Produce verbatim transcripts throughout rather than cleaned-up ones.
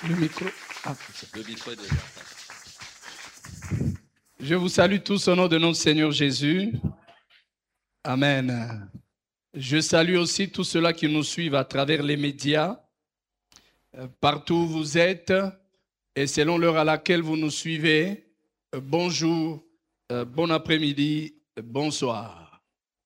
Le micro. Ah, le micro est déjà. Je vous salue tous au nom de notre Seigneur Jésus. Amen. Je salue aussi tous ceux-là qui nous suivent à travers les médias, partout où vous êtes, et selon l'heure à laquelle vous nous suivez. Bonjour, bon après-midi, bonsoir.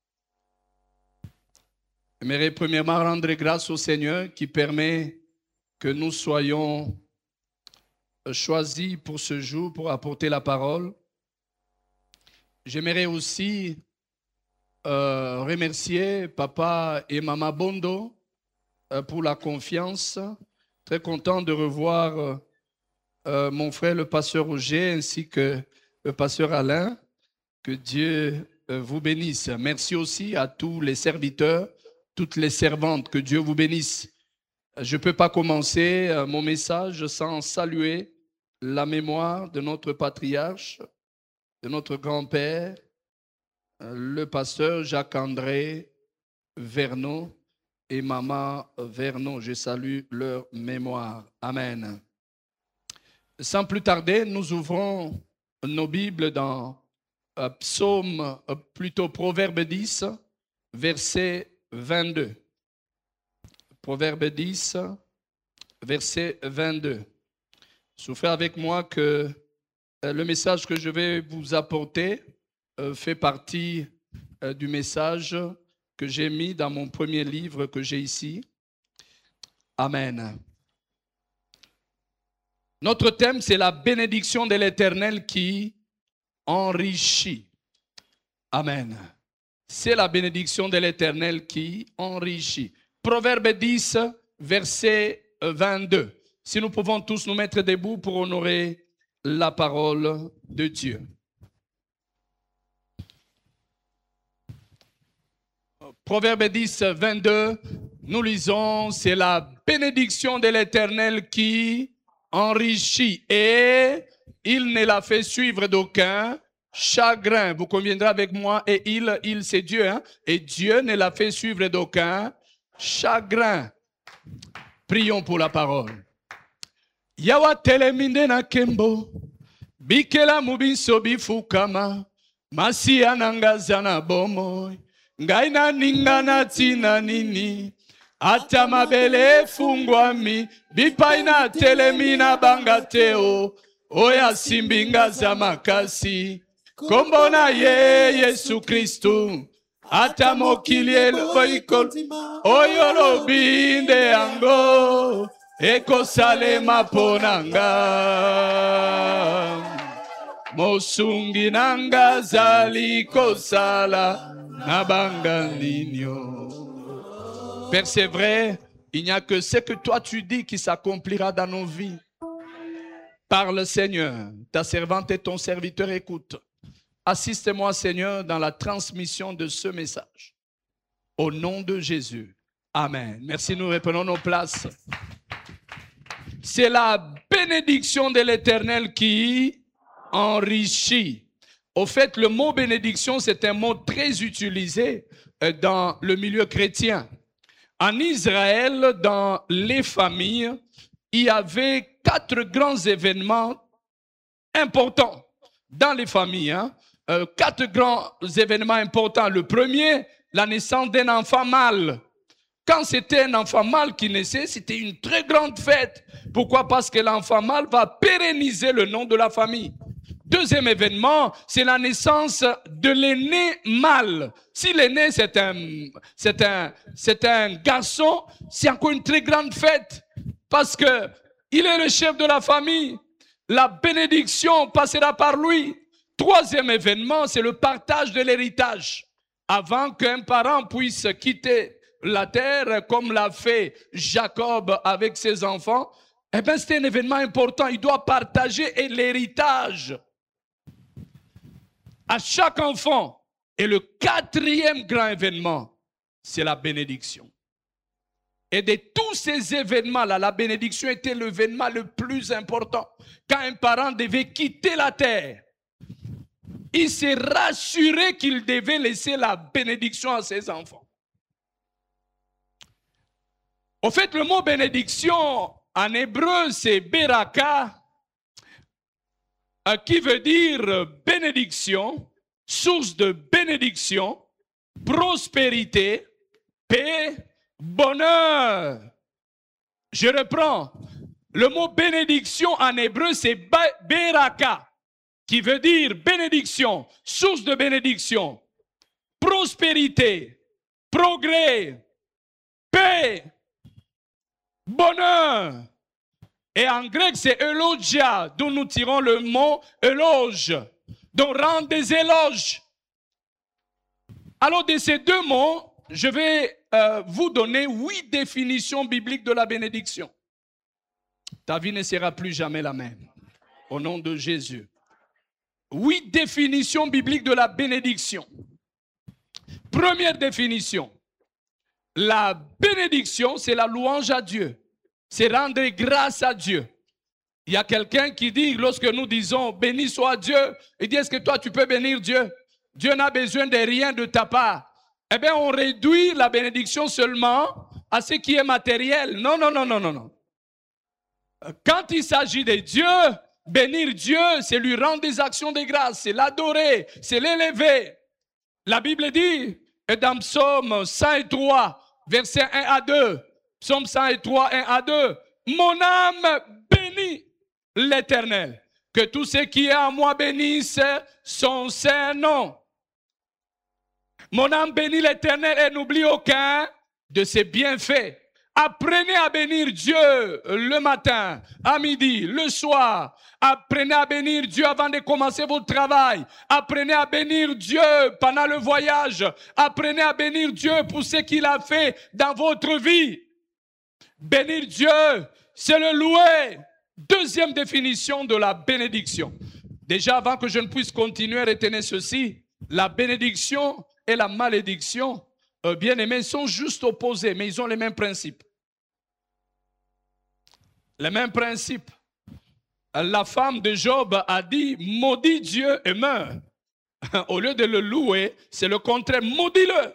J'aimerais premièrement rendre grâce au Seigneur qui permet que nous soyons choisis pour ce jour, pour apporter la parole. J'aimerais aussi euh, remercier Papa et Maman Bondo euh, pour la confiance. Très content de revoir euh, mon frère le pasteur Roger ainsi que le pasteur Alain. Que Dieu euh, vous bénisse. Merci aussi à tous les serviteurs, toutes les servantes. Que Dieu vous bénisse. Je ne peux pas commencer euh, mon message sans saluer la mémoire de notre patriarche, de notre grand-père, le pasteur Jacques-André Vernon et maman Vernon. Je salue leur mémoire. Amen. Sans plus tarder, nous ouvrons nos Bibles dans euh, Psaume, euh, plutôt Proverbe dix, verset vingt-deux. Proverbe dix, verset vingt-deux. Souffrez avec moi que euh, le message que je vais vous apporter euh, fait partie euh, du message que j'ai mis dans mon premier livre que j'ai ici. Amen. Notre thème, c'est la bénédiction de l'Éternel qui enrichit. Amen. C'est la bénédiction de l'Éternel qui enrichit. Proverbe dix, verset vingt-deux. Si nous pouvons tous nous mettre debout pour honorer la parole de Dieu. Proverbe dix, vingt-deux, nous lisons, c'est la bénédiction de l'Éternel qui enrichit et il ne la fait suivre d'aucun chagrin. Vous conviendrez avec moi, et il, il c'est Dieu, hein? Et Dieu ne la fait suivre d'aucun chagrin. Prions pour la parole. Yawa teleminde na kembo, bikela mubinso bifukama, masia nangazana bomo, ngaina ningana tina nini, ata mabele fungwami, bipaina telemina bangateo, oya simbinga za makasi, kombona ye Yesu Kristu, ata mokilie loikol, oyolo binde ango, eko salema ponanga, mosungi nanga zali kosala nabanga ninyo. Père, c'est vrai, il n'y a que ce que toi tu dis qui s'accomplira dans nos vies. Parle, Seigneur, ta servante et ton serviteur écoutent. Assiste-moi, Seigneur, dans la transmission de ce message. Au nom de Jésus. Amen. Merci, nous reprenons nos places. C'est la bénédiction de l'Éternel qui enrichit. Au fait, le mot bénédiction, c'est un mot très utilisé dans le milieu chrétien. En Israël, dans les familles, il y avait quatre grands événements importants dans les familles. Hein? Euh, quatre grands événements importants. Le premier, la naissance d'un enfant mâle. Quand c'était un enfant mâle qui naissait, c'était une très grande fête. Pourquoi? Parce que l'enfant mâle va pérenniser le nom de la famille. Deuxième événement, c'est la naissance de l'aîné mâle. Si l'aîné, c'est un, c'est un, c'est un garçon, c'est encore une très grande fête. Parce que il est le chef de la famille. La bénédiction passera par lui. Troisième événement, c'est le partage de l'héritage. Avant qu'un parent puisse quitter la terre, comme l'a fait Jacob avec ses enfants, eh bien, c'est un événement important. Il doit partager l'héritage à chaque enfant. Et le quatrième grand événement, c'est la bénédiction. Et de tous ces événements-là, la bénédiction était l'événement le plus important. Quand un parent devait quitter la terre, il s'est rassuré qu'il devait laisser la bénédiction à ses enfants. Au fait, le mot bénédiction en hébreu, c'est Beraka, qui veut dire bénédiction, source de bénédiction, prospérité, paix, bonheur. Je reprends. Le mot bénédiction en hébreu, c'est Beraka, qui veut dire bénédiction, source de bénédiction, prospérité, progrès, paix, bonheur. Et en grec, c'est eulogia, d'où nous tirons le mot éloge, donc rendre des éloges. Alors, de ces deux mots, je vais euh, vous donner huit définitions bibliques de la bénédiction. Ta vie ne sera plus jamais la même. Au nom de Jésus. Huit définitions bibliques de la bénédiction. Première définition. La bénédiction, c'est la louange à Dieu. C'est rendre grâce à Dieu. Il y a quelqu'un qui dit, lorsque nous disons, béni soit Dieu, il dit, est-ce que toi tu peux bénir Dieu? Dieu n'a besoin de rien de ta part. Eh bien, on réduit la bénédiction seulement à ce qui est matériel. Non, non, non, non, non, non. Quand il s'agit de Dieu, bénir Dieu, c'est lui rendre des actions de grâce, c'est l'adorer, c'est l'élever. La Bible dit, et dans Psaume cent trois, versets un à deux, Psaume cent trois, un à deux, mon âme bénit l'Éternel. Que tout ce qui est en moi bénisse son saint nom. Mon âme bénit l'Éternel et n'oublie aucun de ses bienfaits. Apprenez à bénir Dieu le matin, à midi, le soir. Apprenez à bénir Dieu avant de commencer votre travail. Apprenez à bénir Dieu pendant le voyage. Apprenez à bénir Dieu pour ce qu'il a fait dans votre vie. Bénir Dieu, c'est le louer. Deuxième définition de la bénédiction. Déjà, avant que je ne puisse continuer, retenez ceci. La bénédiction et la malédiction, euh, bien aimés, sont juste opposés, mais ils ont les mêmes principes. Les mêmes principes. La femme de Job a dit, maudit Dieu et meurt. Au lieu de le louer, c'est le contraire, maudis-le.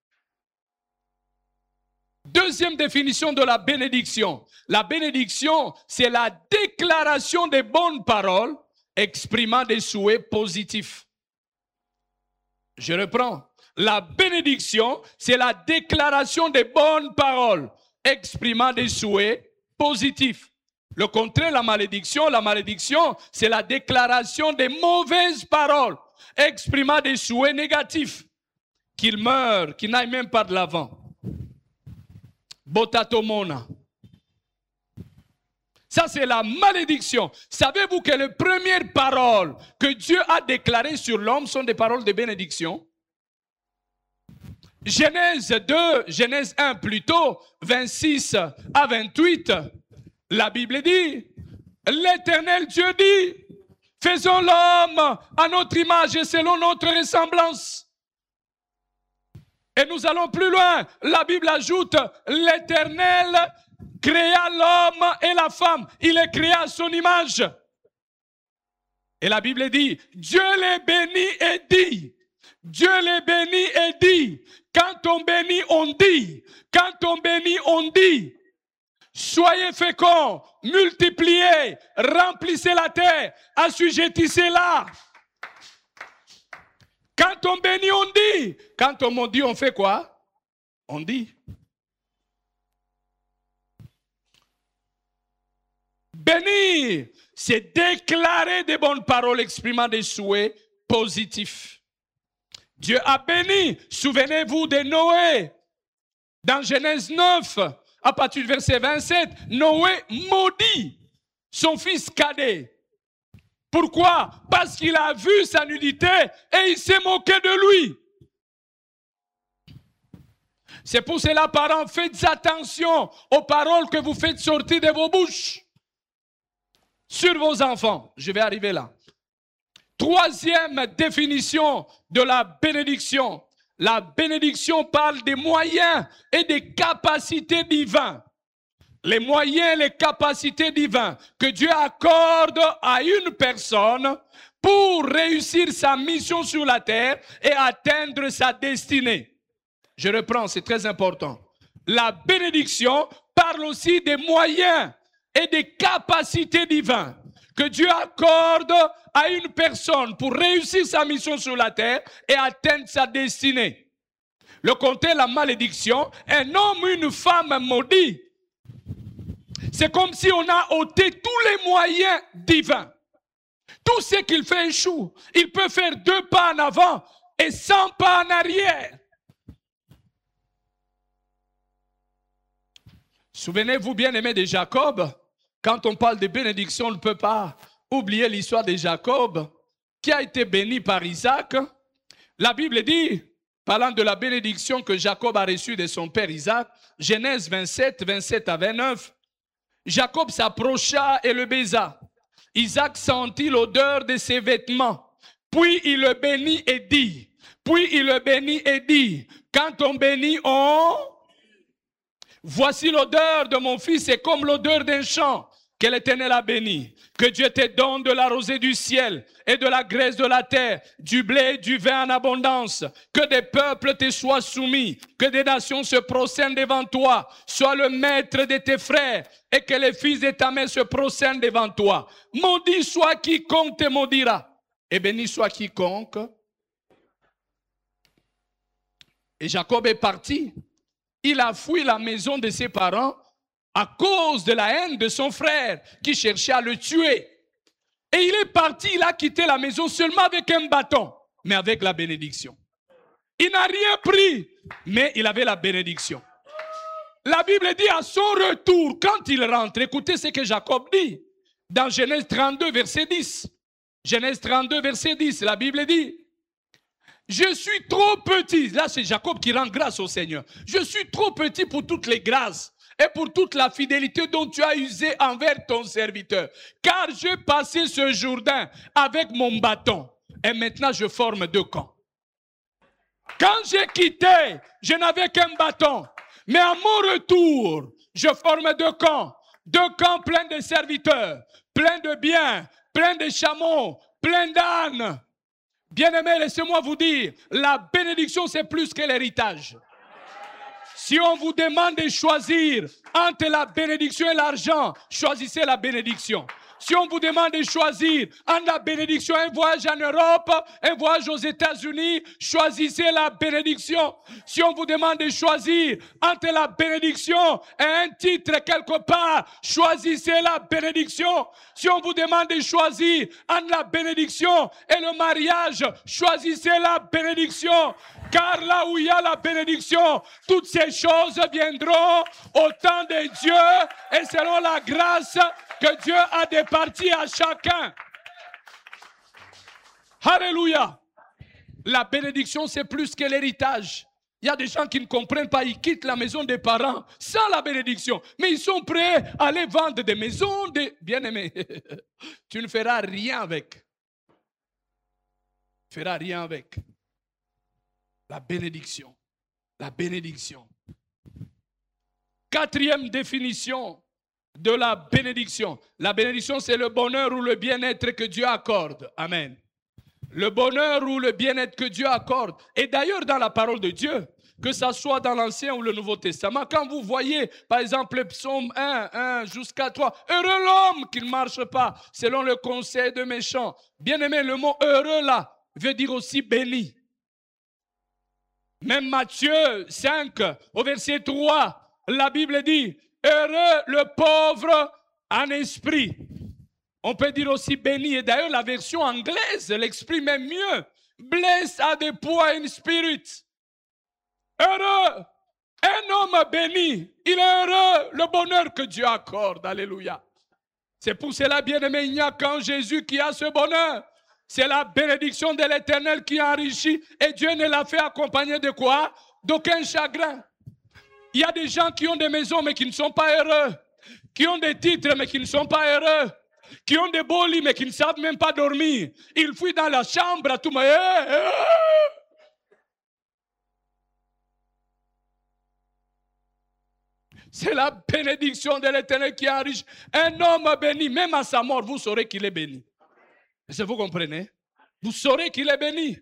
Deuxième définition de la bénédiction. La bénédiction, c'est la déclaration des bonnes paroles exprimant des souhaits positifs. Je reprends. La bénédiction, c'est la déclaration des bonnes paroles exprimant des souhaits positifs. Le contraire, la malédiction, la malédiction, c'est la déclaration des mauvaises paroles exprimant des souhaits négatifs. Qu'il meure, qu'il n'aille même pas de l'avant. Botatomona. Ça, c'est la malédiction. Savez-vous que les premières paroles que Dieu a déclarées sur l'homme sont des paroles de bénédiction? Genèse deux, Genèse un plutôt, vingt-six à vingt-huit, la Bible dit, l'Éternel Dieu dit, faisons l'homme à notre image et selon notre ressemblance. Et nous allons plus loin. La Bible ajoute, l'Éternel créa l'homme et la femme. Il les créa à son image. Et la Bible dit, Dieu les bénit et dit, Dieu les bénit et dit, quand on bénit, on dit, quand on bénit, on dit, soyez féconds, multipliez, remplissez la terre, assujettissez-la. Quand on bénit, on dit. Quand on maudit, on fait quoi? On dit. Bénir, c'est déclarer des bonnes paroles exprimant des souhaits positifs. Dieu a béni. Souvenez-vous de Noé. Dans Genèse neuf, à partir du verset vingt-sept, Noé maudit son fils cadet. Pourquoi? Parce qu'il a vu sa nudité et il s'est moqué de lui. C'est pour cela, parents, faites attention aux paroles que vous faites sortir de vos bouches sur vos enfants. Je vais arriver là. Troisième définition de la bénédiction. La bénédiction parle des moyens et des capacités divines. Les moyens et les capacités divines que Dieu accorde à une personne pour réussir sa mission sur la terre et atteindre sa destinée. Je reprends, c'est très important. La bénédiction parle aussi des moyens et des capacités divines que Dieu accorde à une personne pour réussir sa mission sur la terre et atteindre sa destinée. Le compter la malédiction, un homme ou une femme maudit. C'est comme si on a ôté tous les moyens divins. Tout ce qu'il fait échoue. Il peut faire deux pas en avant et cent pas en arrière. Souvenez-vous, bien-aimés de Jacob, quand on parle de bénédiction, on ne peut pas oublier l'histoire de Jacob, qui a été béni par Isaac. La Bible dit, parlant de la bénédiction que Jacob a reçue de son père Isaac, Genèse vingt-sept, vingt-sept à vingt-neuf, Jacob s'approcha et le baisa. Isaac sentit l'odeur de ses vêtements. Puis il le bénit et dit, puis il le bénit et dit, quand on bénit, on... Voici l'odeur de mon fils, c'est comme l'odeur d'un champ que l'Éternel a béni. Que Dieu te donne de la rosée du ciel et de la graisse de la terre, du blé et du vin en abondance. Que des peuples te soient soumis, que des nations se prosternent devant toi. Sois le maître de tes frères et que les fils de ta mère se prosternent devant toi. Maudit soit quiconque te maudira et béni soit quiconque. Et Jacob est parti. Il a fui la maison de ses parents à cause de la haine de son frère qui cherchait à le tuer. Et il est parti, il a quitté la maison seulement avec un bâton, mais avec la bénédiction. Il n'a rien pris, mais il avait la bénédiction. La Bible dit à son retour, quand il rentre, écoutez ce que Jacob dit, dans Genèse trente-deux, verset dix. Genèse trente-deux, verset dix, la Bible dit, je suis trop petit. Là, c'est Jacob qui rend grâce au Seigneur. Je suis trop petit pour toutes les grâces et pour toute la fidélité dont tu as usé envers ton serviteur. Car j'ai passé ce Jourdain avec mon bâton. Et maintenant, je forme deux camps. Quand j'ai quitté, je n'avais qu'un bâton. Mais à mon retour, je forme deux camps. Deux camps pleins de serviteurs, pleins de biens, pleins de chameaux, pleins d'ânes. Bien-aimés, laissez-moi vous dire, la bénédiction, c'est plus que l'héritage. Si on vous demande de choisir entre la bénédiction et l'argent, choisissez la bénédiction. Si on vous demande de choisir entre la bénédiction et un voyage en Europe, un voyage aux États-Unis, choisissez la bénédiction. Si on vous demande de choisir entre la bénédiction et un titre quelque part, choisissez la bénédiction. Si on vous demande de choisir entre la bénédiction et le mariage, choisissez la bénédiction. Car là où il y a la bénédiction, toutes ces choses viendront au temps de Dieu et selon la grâce que Dieu a départi à chacun. Alléluia. La bénédiction, c'est plus que l'héritage. Il y a des gens qui ne comprennent pas, ils quittent la maison des parents sans la bénédiction. Mais ils sont prêts à aller vendre des maisons, des... Bien-aimés, tu ne feras rien avec. Tu ne feras rien avec. La bénédiction. La bénédiction. Quatrième définition de la bénédiction. La bénédiction, c'est le bonheur ou le bien-être que Dieu accorde. Amen. Le bonheur ou le bien-être que Dieu accorde. Et d'ailleurs, dans la parole de Dieu, que ce soit dans l'Ancien ou le Nouveau Testament, quand vous voyez, par exemple, le psaume un, un jusqu'à trois, heureux l'homme qui ne marche pas selon le conseil de méchants. Bien-aimé, le mot heureux là veut dire aussi béni. Même Matthieu cinq, au verset trois, la Bible dit, heureux le pauvre en esprit. On peut dire aussi béni. Et d'ailleurs, la version anglaise l'exprime même mieux. Blessed are the poor in spirit. Heureux. Un homme béni. Il est heureux. Le bonheur que Dieu accorde. Alléluia. C'est pour cela, bien-aimé, il n'y a qu'en Jésus qui a ce bonheur. C'est la bénédiction de l'Éternel qui enrichit. Et Dieu ne l'a fait accompagner de quoi? D'aucun chagrin. Il y a des gens qui ont des maisons mais qui ne sont pas heureux. Qui ont des titres mais qui ne sont pas heureux. Qui ont des beaux lits mais qui ne savent même pas dormir. Ils fuient dans la chambre à tout moment. C'est la bénédiction de l'Éternel qui enrichit. Un homme béni, même à sa mort, vous saurez qu'il est béni. Est-ce que vous comprenez? Vous saurez qu'il est béni.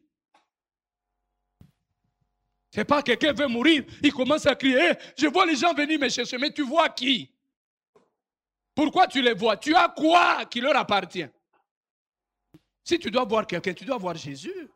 C'est pas quelqu'un veut mourir, il commence à crier, je vois les gens venir me chercher, mais tu vois qui? Pourquoi tu les vois? Tu as quoi qui leur appartient? Si tu dois voir quelqu'un, tu dois voir Jésus.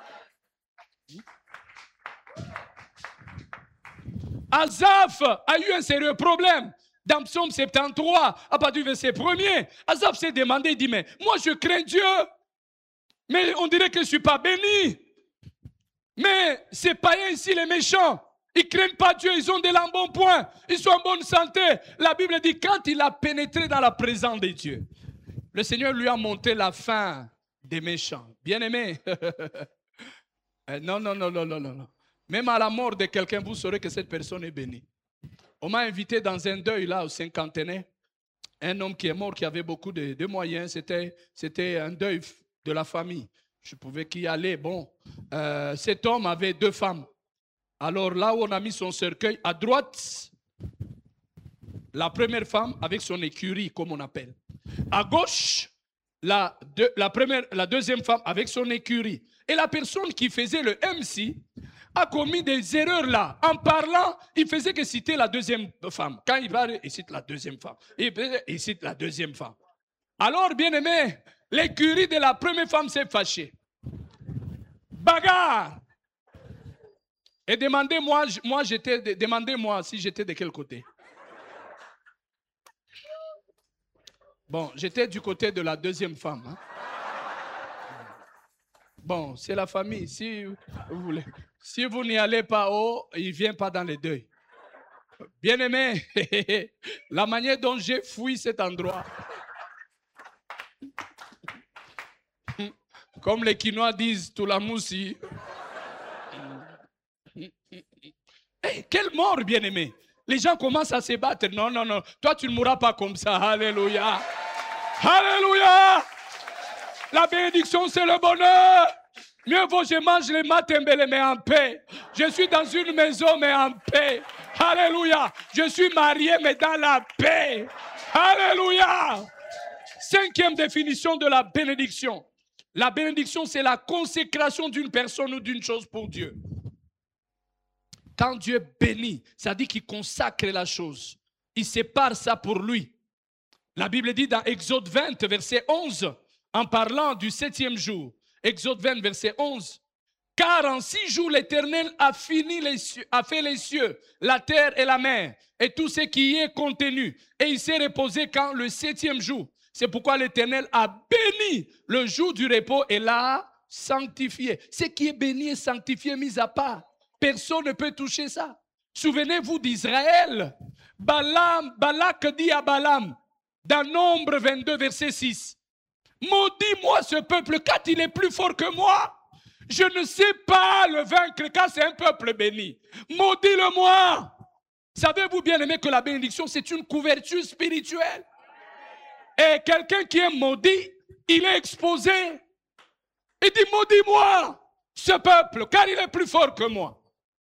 Asaph a eu un sérieux problème. Dans Psaume soixante-treize, à partir du verset premier, Asaph s'est demandé, il dit, mais moi je crains Dieu, mais on dirait que je ne suis pas béni. Mais ces païens ici, les méchants, ils ne craignent pas Dieu, ils ont de l'embonpoint, ils sont en bonne santé. La Bible dit, quand il a pénétré dans la présence de Dieu, le Seigneur lui a montré la fin des méchants. Bien-aimé. non, non, non, non, non, non. Même à la mort de quelqu'un, vous saurez que cette personne est bénie. On m'a invité dans un deuil là, au cinquantenaire, un homme qui est mort, qui avait beaucoup de, de moyens, c'était, c'était un deuil de la famille. Je pouvais y aller. Bon, euh, cet homme avait deux femmes. Alors là où on a mis son cercueil, à droite, la première femme avec son écurie, comme on appelle. À gauche, la, de, la, première, la deuxième femme avec son écurie. Et la personne qui faisait le M C a commis des erreurs là. En parlant, il faisait que citer la deuxième femme. Quand il parle, il cite la deuxième femme. Il cite la deuxième femme. Alors, bien aimé, l'écurie de la première femme s'est fâchée. Bagarre. Et demandez-moi, moi, j'étais, demandez-moi si j'étais de quel côté. Bon, j'étais du côté de la deuxième femme. Hein. Bon, c'est la famille. Si vous voulez, si vous n'y allez pas haut, il ne vient pas dans les deuils. Bien-aimé, la manière dont j'ai fui cet endroit. Comme les Quinois disent, tout la moussi. Hey, quelle mort, bien-aimé. Les gens commencent à se battre. Non, non, non. Toi, tu ne mourras pas comme ça. Alléluia. Alléluia. La bénédiction, c'est le bonheur. Mieux vaut je mange les matembele, mais en paix. Je suis dans une maison, mais en paix. Alléluia. Je suis marié, mais dans la paix. Alléluia. Cinquième définition de la bénédiction. La bénédiction, c'est la consécration d'une personne ou d'une chose pour Dieu. Quand Dieu bénit, ça dit qu'il consacre la chose. Il sépare ça pour lui. La Bible dit dans Exode vingt, verset onze, en parlant du septième jour, Exode vingt, verset onze, « Car en six jours l'Éternel a, fini les cieux, a fait les cieux, la terre et la mer, et tout ce qui y est contenu, et il s'est reposé quand le septième jour. C'est pourquoi l'Éternel a béni le jour du repos et l'a sanctifié. » Ce qui est béni et sanctifié, mis à part. Personne ne peut toucher ça. Souvenez-vous d'Israël. Balaam, Balak dit à Balaam, dans Nombre vingt-deux, verset six, « Maudis-moi ce peuple, car il est plus fort que moi. Je ne sais pas le vaincre, car c'est un peuple béni. Maudis-le-moi. » Savez-vous bien aimé que la bénédiction, c'est une couverture spirituelle. Et quelqu'un qui est maudit, il est exposé. Il dit, maudis-moi ce peuple, car il est plus fort que moi.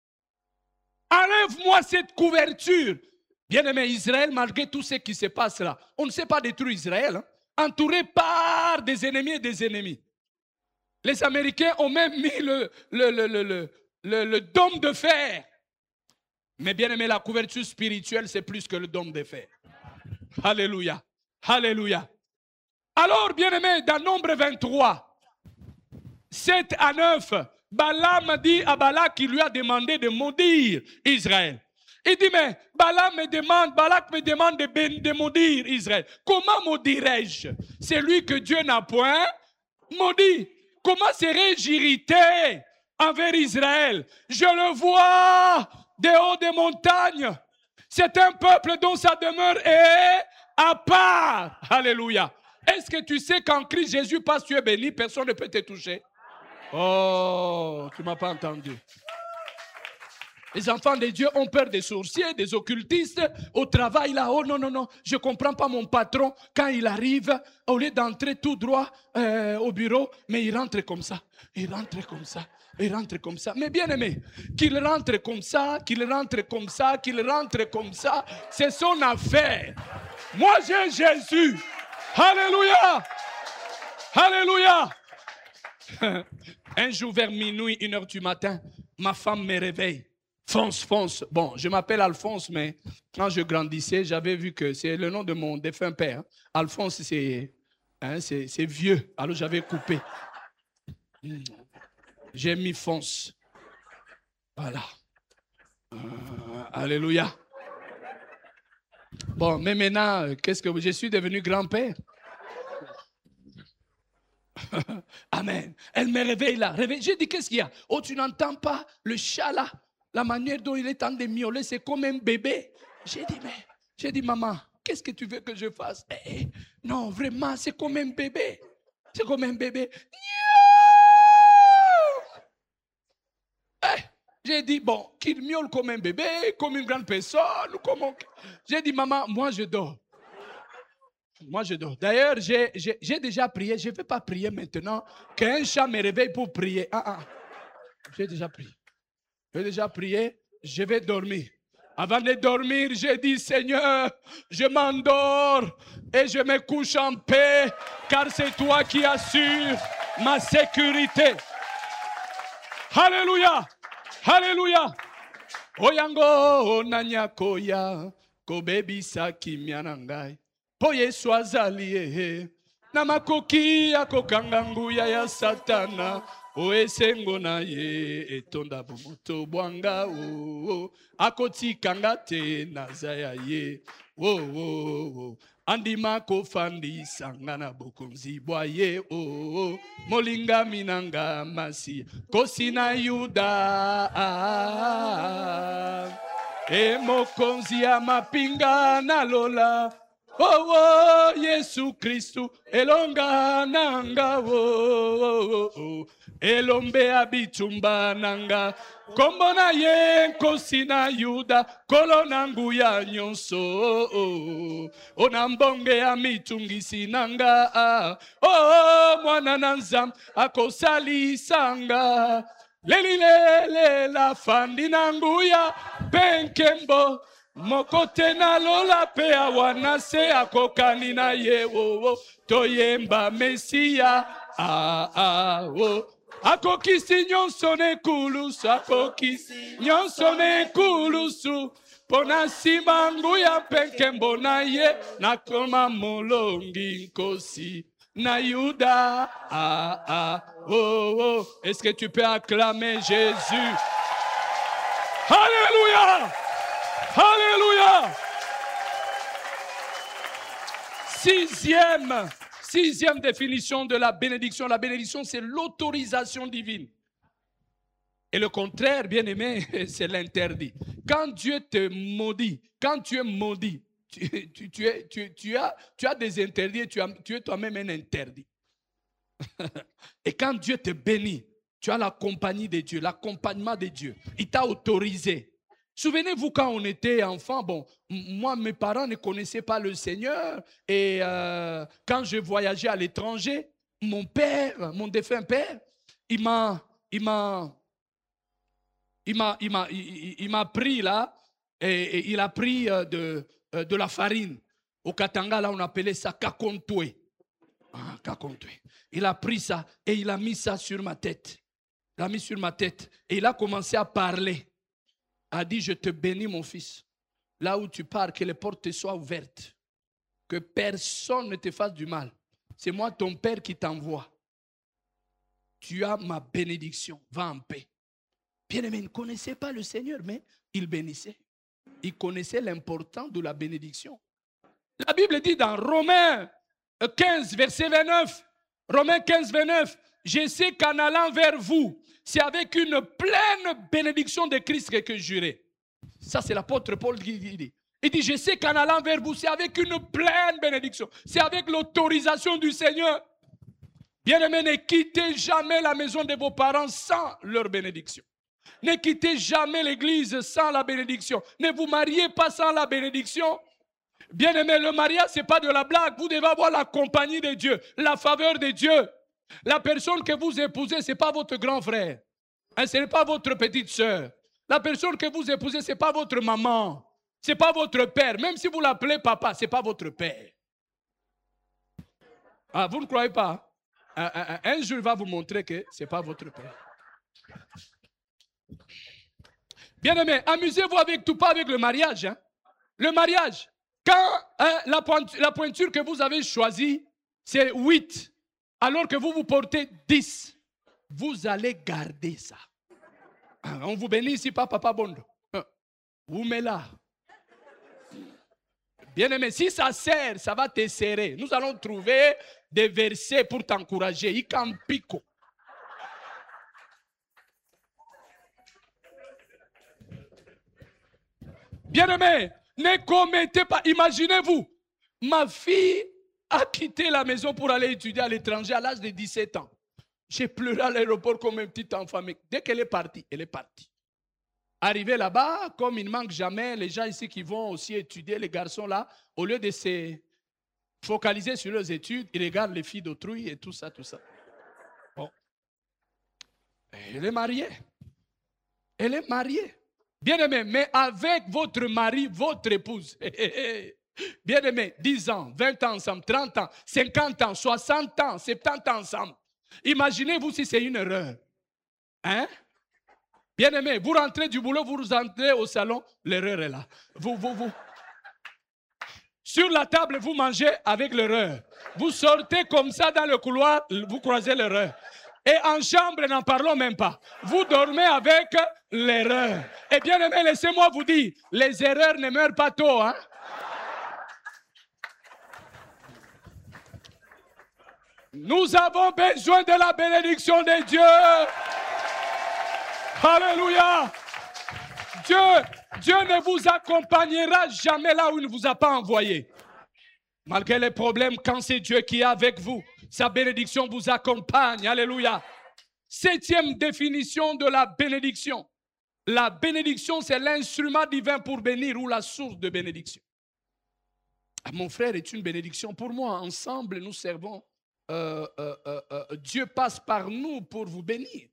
Enlève-moi cette couverture. Bien-aimé, Israël, malgré tout ce qui se passe là, on ne sait pas détruire Israël, hein, entouré par des ennemis et des ennemis. Les Américains ont même mis le, le, le, le, le, le, le dôme de fer. Mais bien-aimé, la couverture spirituelle, c'est plus que le dôme de fer. Alléluia. Alléluia. Alors, bien-aimé, dans Nombre vingt-trois, sept à neuf, Balaam dit à Balak qu'il lui a demandé de maudire Israël. Il dit, mais Balaam me demande, Balak me demande de, de maudire Israël. Comment maudirais-je? C'est lui que Dieu n'a point maudit. Comment serais-je irrité envers Israël? Je le vois des hauts des montagnes. C'est un peuple dont sa demeure est à part. Alléluia. Est-ce que tu sais qu'en Christ Jésus, parce que tu es béni, personne ne peut te toucher? Oh, tu ne m'as pas entendu. Les enfants de Dieu ont peur des sorciers, des occultistes. Au travail, là, oh non, non, non, je ne comprends pas mon patron. Quand il arrive, au lieu d'entrer tout droit euh, au bureau, mais il rentre comme ça. Il rentre comme ça. Il rentre comme ça. Mais bien aimé, qu'il rentre comme ça, qu'il rentre comme ça, qu'il rentre comme ça, c'est son affaire. Moi, j'ai Jésus. Alléluia. Alléluia. Un jour vers minuit, une heure du matin, ma femme me réveille. Fonce, fonce. Bon, je m'appelle Alphonse, mais quand je grandissais, j'avais vu que c'est le nom de mon défunt père. Alphonse, c'est hein, c'est vieux. Alors j'avais coupé. J'ai mis Fonce. Voilà. Euh, alléluia. Bon, mais maintenant, qu'est-ce que je suis devenu grand-père? Amen. Elle me réveille là. Réveille. J'ai dit, qu'est-ce qu'il y a? Oh, tu n'entends pas le chat là? La manière dont il est en train de miauler, c'est comme un bébé. J'ai dit, mais, j'ai dit, maman, qu'est-ce que tu veux que je fasse? Eh, eh, non, vraiment, c'est comme un bébé. C'est comme un bébé. Eh, j'ai dit, bon, qu'il miaule comme un bébé, comme une grande personne. Comme... J'ai dit, maman, moi je dors. Moi je dors. D'ailleurs, j'ai déjà prié. Je ne vais pas prier maintenant. Qu'un chat me réveille pour prier. Ah, ah. J'ai déjà prié. J'ai déjà prié. Je vais dormir. Avant de dormir, j'ai dit, Seigneur, je m'endors et je me couche en paix, car c'est toi qui assures ma sécurité. Alléluia. Alléluia. Oyango nanyakoya kobebisa kimyanangai. Poye swazaliye namakoki ya kokanganguya ya satana. Oesengo na ye etonda bomoto bwanga o akoti kangate nazaya ye o o andima ko fandi sangana bokonzi boye o molinga minanga masi kosina yuda e mokonzi amapinga na lola. Oh, oh, Yesu Christu, elonga nanga, oh, oh, oh, elombe abitumba nanga, kombona ye kosina yuda, kolonangu ya nyonso, oh, oh, onambonge ya mitungisi nanga, oh, oh, mwana nanzam, akosali sanga, lelilele la fandi nanguya, penkembo, mokote na lola pe awanase akokani na ye wo wo toyemba mesia ah ah wo akokisi nyonso ne kulusu akokisi nyonso ne kulusu pona sima nguya penkembo na ye nakoma molongi nkosi na Yuda ah ah oh oh. Est-ce que tu peux acclamer Jésus? Alléluia. Alléluia. Sixième, sixième définition de la bénédiction. La bénédiction, c'est l'autorisation divine. Et le contraire, bien aimé, c'est l'interdit. Quand Dieu te maudit, quand tu es maudit, tu, tu, tu, es, tu, tu, as, tu as des interdits et tu, as, tu es toi-même un interdit. Et quand Dieu te bénit, tu as la compagnie de Dieu, l'accompagnement de Dieu. Il t'a autorisé. Souvenez-vous quand on était enfant, bon, moi mes parents ne connaissaient pas le Seigneur et euh, quand je voyageais à l'étranger, mon père, mon défunt père, il m'a, il m'a, il m'a, il m'a, il, il m'a pris là et, et il a pris de, de la farine. Au Katanga là on appelait ça kakontoué. Ah, kakontoué. Il a pris ça et il a mis ça sur ma tête. Il l'a mis sur ma tête et il a commencé à parler. A dit, je te bénis mon fils, là où tu pars, que les portes te soient ouvertes, que personne ne te fasse du mal. C'est moi ton père qui t'envoie. Tu as ma bénédiction, va en paix. Bien-aimé, il ne connaissait pas le Seigneur, mais il bénissait. Il connaissait l'importance de la bénédiction. La Bible dit dans Romains quinze, verset vingt-neuf, Romains quinze, vingt-neuf, je sais qu'en allant vers vous, c'est avec une pleine bénédiction de Christ que je jurais. Ça, c'est l'apôtre Paul qui dit. Il dit, je sais qu'en allant vers vous, c'est avec une pleine bénédiction. C'est avec l'autorisation du Seigneur. Bien-aimés, ne quittez jamais la maison de vos parents sans leur bénédiction. Ne quittez jamais l'église sans la bénédiction. Ne vous mariez pas sans la bénédiction. Bien-aimés, le mariage, ce n'est pas de la blague. Vous devez avoir la compagnie de Dieu, la faveur de Dieu. La personne que vous épousez, ce n'est pas votre grand frère. Hein, ce n'est pas votre petite soeur. La personne que vous épousez, ce n'est pas votre maman. Ce n'est pas votre père. Même si vous l'appelez papa, ce n'est pas votre père. Ah, vous ne croyez pas? Un, un, un jour, il va vous montrer que ce n'est pas votre père. Bien-aimé, amusez-vous avec tout, pas avec le mariage. Hein. Le mariage, quand hein, la, pointure, la pointure que vous avez choisie, c'est huit, alors que vous vous portez dix, vous allez garder ça. On vous bénit ici, pas Papa Bondo. Vous mettez là. Bien-aimé, si ça sert, ça va te serrer. Nous allons trouver des versets pour t'encourager. Ikampico. Bien-aimé, ne commettez pas. Imaginez-vous, ma fille a quitté la maison pour aller étudier à l'étranger à l'âge de dix-sept ans. J'ai pleuré à l'aéroport comme un petit enfant. Mais dès qu'elle est partie, elle est partie. Arrivé là-bas, comme il ne manque jamais, les gens ici qui vont aussi étudier, les garçons là, au lieu de se focaliser sur leurs études, ils regardent les filles d'autrui et tout ça, tout ça. Bon. Elle est mariée. Elle est mariée. Bien-aimé, mais avec votre mari, votre épouse. Bien-aimé, dix ans, vingt ans ensemble, trente ans, cinquante ans, soixante ans, soixante-dix ans ensemble. Imaginez-vous si c'est une erreur. Hein? Bien-aimé, vous rentrez du boulot, vous rentrez au salon, l'erreur est là. Vous, vous, vous. Sur la table, vous mangez avec l'erreur. Vous sortez comme ça dans le couloir, vous croisez l'erreur. Et en chambre, n'en parlons même pas. Vous dormez avec l'erreur. Et bien-aimé, laissez-moi vous dire, les erreurs ne meurent pas tôt. Hein? Nous avons besoin de la bénédiction de Dieu. Alléluia. Dieu, Dieu ne vous accompagnera jamais là où il ne vous a pas envoyé. Malgré les problèmes, quand c'est Dieu qui est avec vous, sa bénédiction vous accompagne. Alléluia. Septième définition de la bénédiction. La bénédiction, c'est l'instrument divin pour bénir ou la source de bénédiction. Ah, mon frère est une bénédiction pour moi. Ensemble, nous servons. Euh, euh, euh, euh, Dieu passe par nous pour vous bénir.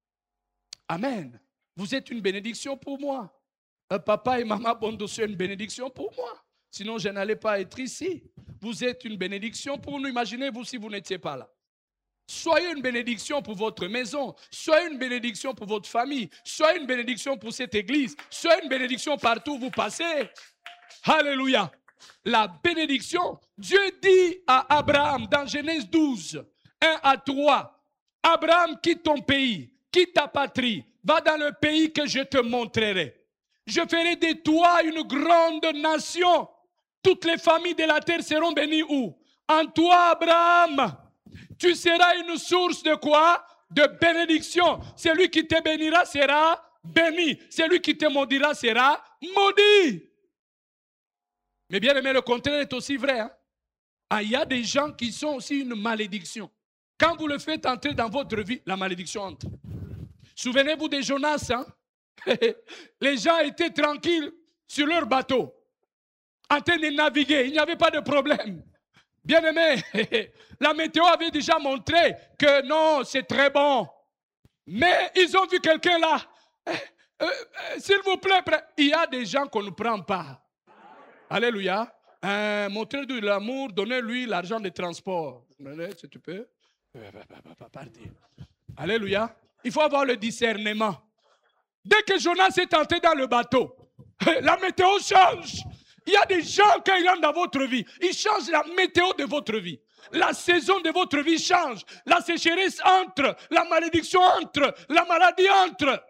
Amen. Vous êtes une bénédiction pour moi. Euh, papa et maman Bondo sont une bénédiction pour moi. Sinon, je n'allais pas être ici. Vous êtes une bénédiction pour nous. Imaginez-vous si vous n'étiez pas là. Soyez une bénédiction pour votre maison. Soyez une bénédiction pour votre famille. Soyez une bénédiction pour cette église. Soyez une bénédiction partout où vous passez. Alléluia. La bénédiction, Dieu dit à Abraham dans Genèse douze, un à trois, Abraham, quitte ton pays, quitte ta patrie, va dans le pays que je te montrerai. Je ferai de toi une grande nation. Toutes les familles de la terre seront bénies où? En toi, Abraham. Tu seras une source de quoi? De bénédiction. Celui qui te bénira sera béni. Celui qui te maudira sera maudit. Mais bien aimé, le contraire est aussi vrai. Hein? Ah, il y a des gens qui sont aussi une malédiction. Quand vous le faites entrer dans votre vie, la malédiction entre. Souvenez-vous de Jonas. Hein? Les gens étaient tranquilles sur leur bateau, en train de naviguer. Il n'y avait pas de problème. Bien aimé, la météo avait déjà montré que non, c'est très bon. Mais ils ont vu quelqu'un là. Euh, euh, S'il vous plaît, il y a des gens qu'on ne prend pas. Alléluia. Euh, montrez de l'amour, donnez-lui l'argent de transport. Si tu peux. Partir. Alléluia. Il faut avoir le discernement. Dès que Jonas est entré dans le bateau, la météo change. Il y a des gens, quand ils entrent dans votre vie, ils changent la météo de votre vie. La saison de votre vie change. La sécheresse entre, la malédiction entre, la maladie entre.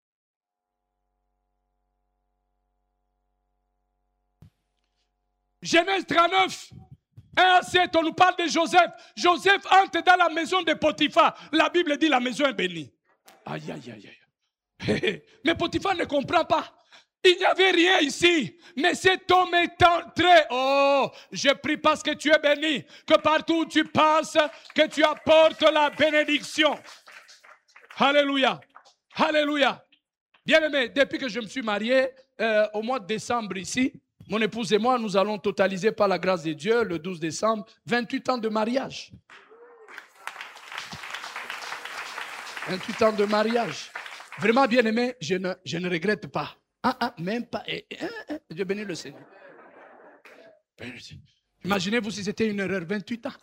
Genèse trente-neuf, un à sept, on nous parle de Joseph. Joseph entre dans la maison de Potiphar. La Bible dit la maison est bénie. Aïe, aïe, aïe, aïe. Mais Potiphar ne comprend pas. Il n'y avait rien ici. Mais cet homme est entré. Oh, je prie parce que tu es béni. Que partout où tu passes, que tu apportes la bénédiction. Alléluia. Alléluia. Bien aimé, depuis que je me suis marié, euh, au mois de décembre ici, mon épouse et moi, nous allons totaliser par la grâce de Dieu, le douze décembre, vingt-huit ans de mariage. vingt-huit ans de mariage. Vraiment bien aimé, je ne, je ne regrette pas. Ah, ah, même pas. Eh, eh, eh, Dieu bénit le Seigneur. Imaginez-vous si c'était une erreur, vingt-huit ans.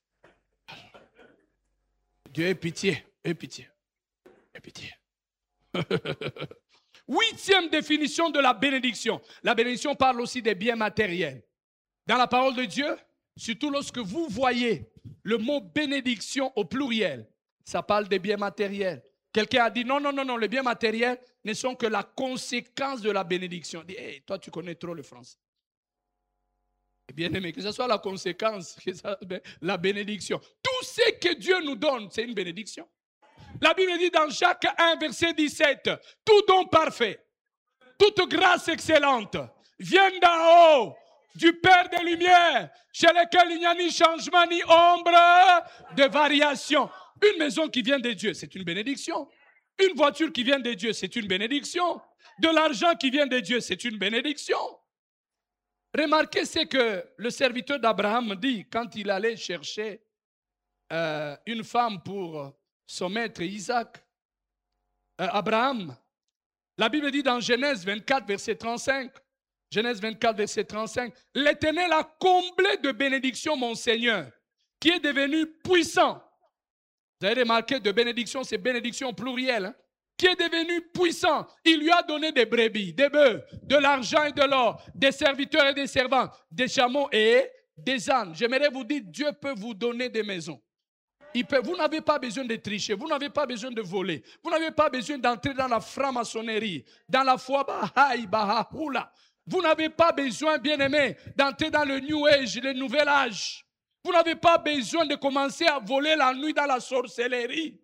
Dieu ait pitié, ait pitié, ait pitié. Huitième définition de la bénédiction. La bénédiction parle aussi des biens matériels. Dans la parole de Dieu, surtout lorsque vous voyez le mot bénédiction au pluriel, ça parle des biens matériels. Quelqu'un a dit non, non, non, non, les biens matériels ne sont que la conséquence de la bénédiction. Il dit, hey, toi tu connais trop le français. Bien aimé, que ce soit la conséquence, que ça, la bénédiction. Tout ce que Dieu nous donne, c'est une bénédiction. La Bible dit dans Jacques un, verset dix-sept, tout don parfait, toute grâce excellente, vient d'en haut, du Père des Lumières, chez lequel il n'y a ni changement ni ombre de variation. Une maison qui vient de Dieu, c'est une bénédiction. Une voiture qui vient de Dieu, c'est une bénédiction. De l'argent qui vient de Dieu, c'est une bénédiction. Remarquez ce que le serviteur d'Abraham dit quand il allait chercher euh, une femme pour son maître Isaac. Euh, Abraham, la Bible dit dans Genèse vingt-quatre, verset trente-cinq, Genèse vingt-quatre, verset trente-cinq, l'Éternel a comblé de bénédictions mon Seigneur, qui est devenu puissant. Vous avez remarqué, de bénédiction, c'est bénédiction plurielle, hein? Qui est devenu puissant. Il lui a donné des brebis, des bœufs, de l'argent et de l'or, des serviteurs et des servants, des chameaux et des ânes. J'aimerais vous dire, Dieu peut vous donner des maisons. Il peut, vous n'avez pas besoin de tricher, vous n'avez pas besoin de voler, vous n'avez pas besoin d'entrer dans la franc-maçonnerie, dans la foi Baha'i, Bahaoula. Vous n'avez pas besoin, bien-aimé, d'entrer dans le New Age, le Nouvel Âge. Vous n'avez pas besoin de commencer à voler la nuit dans la sorcellerie.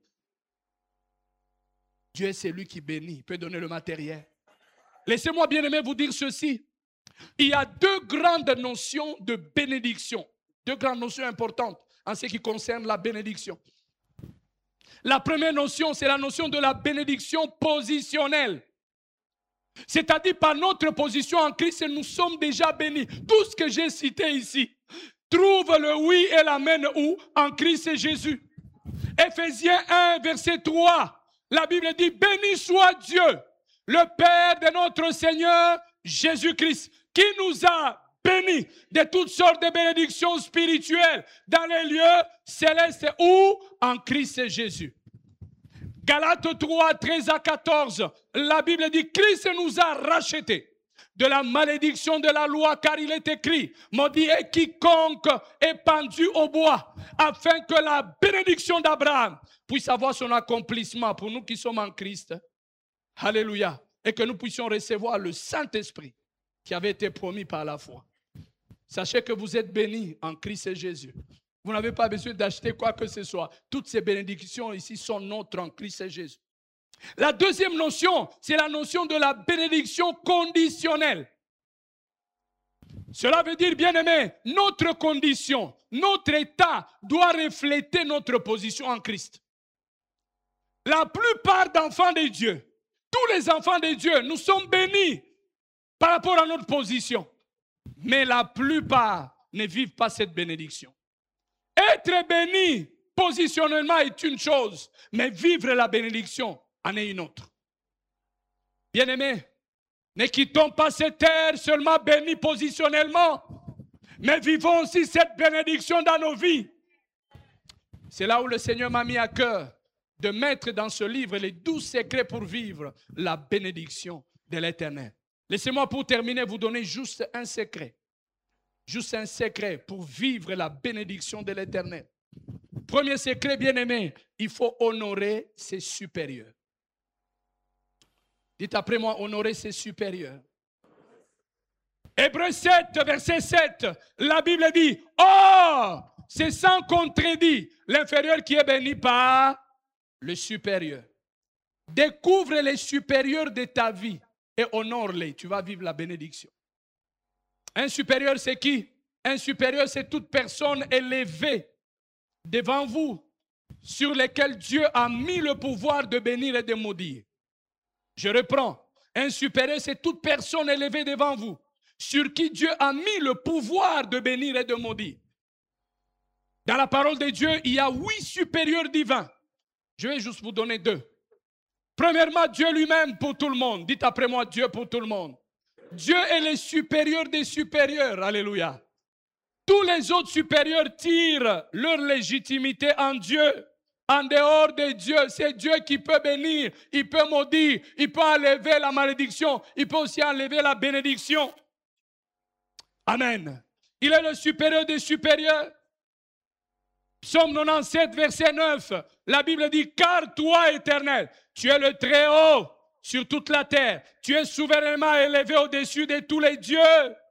Dieu est celui qui bénit, il peut donner le matériel. Laissez-moi, bien-aimé, vous dire ceci. Il y a deux grandes notions de bénédiction, deux grandes notions importantes en ce qui concerne la bénédiction. La première notion, c'est la notion de la bénédiction positionnelle. C'est-à-dire par notre position en Christ, nous sommes déjà bénis. Tout ce que j'ai cité ici trouve le oui et l'amen où? En Christ Jésus. Éphésiens un, verset trois. La Bible dit, béni soit Dieu, le Père de notre Seigneur Jésus-Christ, qui nous a bénis de toutes sortes de bénédictions spirituelles dans les lieux célestes ou en Christ Jésus. Galates trois, treize à quatorze, la Bible dit, Christ nous a rachetés de la malédiction de la loi, car il est écrit, maudit est quiconque est pendu au bois, afin que la bénédiction d'Abraham puisse avoir son accomplissement pour nous qui sommes en Christ. Alléluia. Et que nous puissions recevoir le Saint-Esprit qui avait été promis par la foi. Sachez que vous êtes bénis en Christ et Jésus. Vous n'avez pas besoin d'acheter quoi que ce soit. Toutes ces bénédictions ici sont nôtres en Christ et Jésus. La deuxième notion, c'est la notion de la bénédiction conditionnelle. Cela veut dire, bien-aimé, notre condition, notre état doit refléter notre position en Christ. La plupart d'enfants de Dieu, tous les enfants de Dieu, nous sommes bénis par rapport à notre position. Mais la plupart ne vivent pas cette bénédiction. Être béni positionnellement est une chose, mais vivre la bénédiction en est une autre. Bien-aimés, ne quittons pas cette terre seulement bénis positionnellement, mais vivons aussi cette bénédiction dans nos vies. C'est là où le Seigneur m'a mis à cœur de mettre dans ce livre les douze secrets pour vivre la bénédiction de l'Éternel. Laissez-moi pour terminer vous donner juste un secret. Juste un secret pour vivre la bénédiction de l'Éternel. Premier secret, bien-aimé, il faut honorer ses supérieurs. Dites après moi, honorer ses supérieurs. Hébreux sept, verset sept, la Bible dit, « Oh, c'est sans contredit l'inférieur qui est béni par le supérieur. » Découvre les supérieurs de ta vie et honore-les. Tu vas vivre la bénédiction. Un supérieur, c'est qui? Un supérieur, c'est toute personne élevée devant vous, sur lesquels Dieu a mis le pouvoir de bénir et de maudire. Je reprends. Un supérieur, c'est toute personne élevée devant vous, sur qui Dieu a mis le pouvoir de bénir et de maudire. Dans la parole de Dieu, il y a huit supérieurs divins. Je vais juste vous donner deux. Premièrement, Dieu lui-même pour tout le monde. Dites après moi, Dieu pour tout le monde. Dieu est le supérieur des supérieurs. Alléluia. Tous les autres supérieurs tirent leur légitimité en Dieu, En dehors de Dieu, c'est Dieu qui peut bénir, il peut maudire, il peut enlever la malédiction, il peut aussi enlever la bénédiction. Amen. Il est le supérieur des supérieurs. Psaume quatre-vingt-dix-sept, verset neuf. La Bible dit, car toi, Éternel, tu es le Très-Haut sur toute la terre. Tu es souverainement élevé au-dessus de tous les dieux.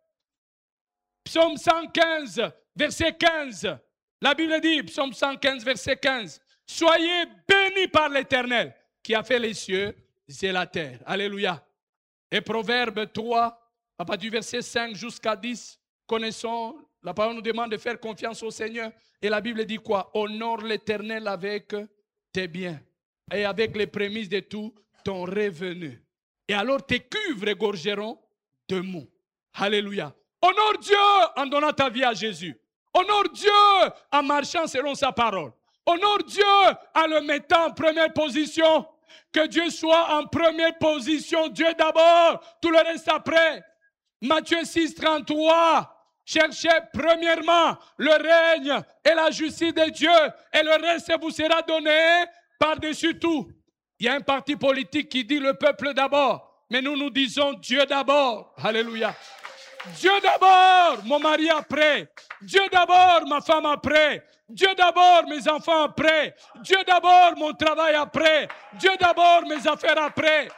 Psaume cent quinze, verset quinze. La Bible dit, Psaume cent quinze, verset quinze. Soyez bénis par l'Éternel qui a fait les cieux et la terre. Alléluia. Et Proverbe trois, à partir du verset cinq jusqu'à dix, connaissons, la parole nous demande de faire confiance au Seigneur. Et la Bible dit quoi? Honore l'Éternel avec tes biens et avec les prémices de tout ton revenu. Et alors tes cuves regorgeront de mou. Alléluia. Honore Dieu en donnant ta vie à Jésus. Honore Dieu en marchant selon sa parole. Honore Dieu en le mettant en première position. Que Dieu soit en première position. Dieu d'abord, tout le reste après. Matthieu six, trente-trois. Cherchez premièrement le règne et la justice de Dieu et le reste vous sera donné par-dessus tout. Il y a un parti politique qui dit le peuple d'abord, mais nous nous disons Dieu d'abord. Alléluia. Dieu d'abord, mon mari après. Dieu d'abord, ma femme après. Dieu d'abord, mes enfants après. Dieu d'abord, mon travail après. Dieu d'abord, mes affaires après.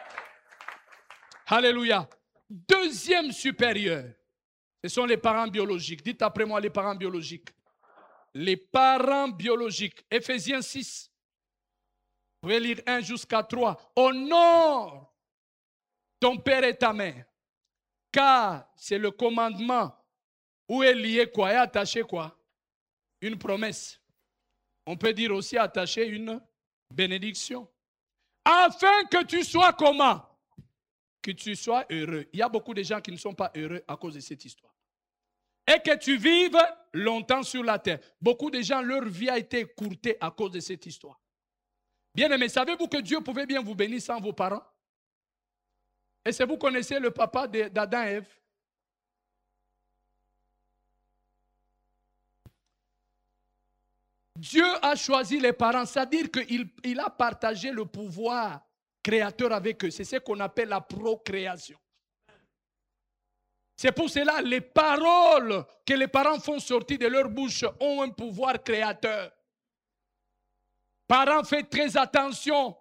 Alléluia. Deuxième supérieur, ce sont les parents biologiques. Dites après moi les parents biologiques. Les parents biologiques. Éphésiens six. Vous pouvez lire un jusqu'à trois. Honore ton père et ta mère. Car c'est le commandement où est lié quoi? Et attaché quoi? Une promesse. On peut dire aussi attaché une bénédiction. Afin que tu sois comment? Que tu sois heureux. Il y a beaucoup de gens qui ne sont pas heureux à cause de cette histoire. Et que tu vives longtemps sur la terre. Beaucoup de gens, leur vie a été écourtée à cause de cette histoire. Bien aimé, savez-vous que Dieu pouvait bien vous bénir sans vos parents? Et si vous connaissez le papa d'Adam et Ève? Dieu a choisi les parents, c'est-à-dire qu'il il a partagé le pouvoir créateur avec eux. C'est ce qu'on appelle la procréation. C'est pour cela que les paroles que les parents font sortir de leur bouche ont un pouvoir créateur. Parents, faites très attention.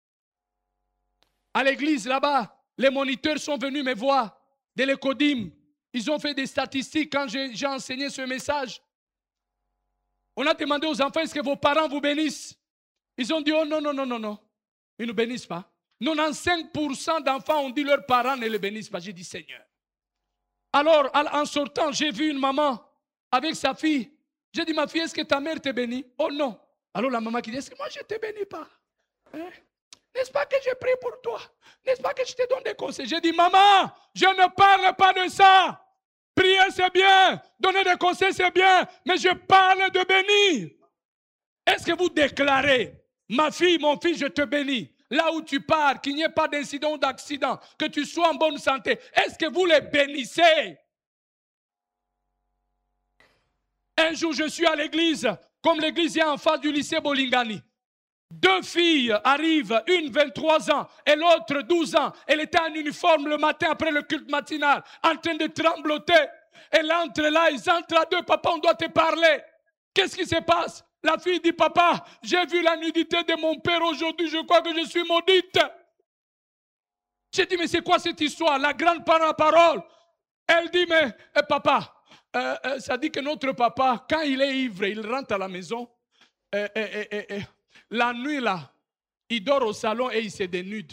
À l'église là-bas, les moniteurs sont venus me voir de l'Ecodim. Ils ont fait des statistiques quand j'ai enseigné ce message. On a demandé aux enfants, est-ce que vos parents vous bénissent? Ils ont dit, oh non, non, non, non, non. Ils ne nous bénissent pas. quatre-vingt-quinze pour cent d'enfants ont dit leurs parents ne les bénissent pas. J'ai dit, Seigneur. Alors, en sortant, j'ai vu une maman avec sa fille. J'ai dit, ma fille, est-ce que ta mère te bénit? Oh non. Alors la maman qui dit, est-ce que moi je ne te bénis pas? Hein? N'est-ce pas que je prie pour toi? N'est-ce pas que je te donne des conseils? J'ai dit, maman, je ne parle pas de ça. Prier, c'est bien. Donner des conseils, c'est bien. Mais je parle de bénir. Est-ce que vous déclarez, ma fille, mon fils, je te bénis? Là où tu pars, qu'il n'y ait pas d'incident ou d'accident, que tu sois en bonne santé. Est-ce que vous les bénissez? Un jour, je suis à l'église, comme l'église est en face du lycée Bolingani. Deux filles arrivent, une vingt-trois ans et l'autre douze ans. Elle était en uniforme le matin après le culte matinal, en train de trembloter. Elle entre là, ils entrent à deux, papa, on doit te parler. Qu'est-ce qui se passe? La fille dit, papa, j'ai vu la nudité de mon père aujourd'hui, je crois que je suis maudite. J'ai dit, mais c'est quoi cette histoire? La grande parole. Elle dit, mais eh, papa, euh, euh, ça dit que notre papa, quand il est ivre, il rentre à la maison. Euh, euh, euh, euh, euh, la nuit là, il dort au salon et il se dénude.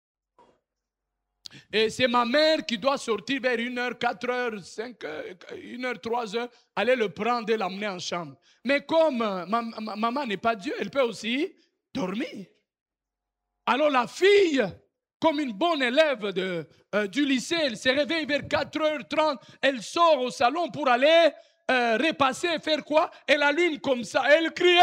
Et c'est ma mère qui doit sortir vers une heure, quatre heures, cinq heures, une heure, trois heures, aller le prendre et l'amener en chambre. Mais comme ma, ma, maman n'est pas Dieu, elle peut aussi dormir. Alors la fille, comme une bonne élève de, euh, du lycée, elle se réveille vers quatre heures trente, elle sort au salon pour aller euh, repasser, faire quoi? Elle allume comme ça, elle crie.